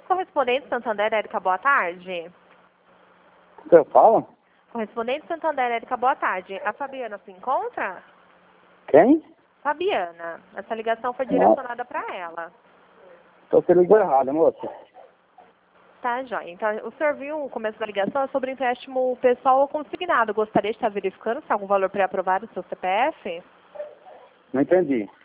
Correspondente Santander, Érica, boa tarde. Você fala? Correspondente Santander, Érica, boa tarde. A Fabiana se encontra? Quem? Fabiana. Essa ligação foi direcionada para ela. Tô se ligou errado, moça. Tá, joia. Então, o senhor viu o começo da ligação é sobre empréstimo pessoal ou consignado. Gostaria de estar verificando se há algum valor pré-aprovado no seu CPF? Não entendi.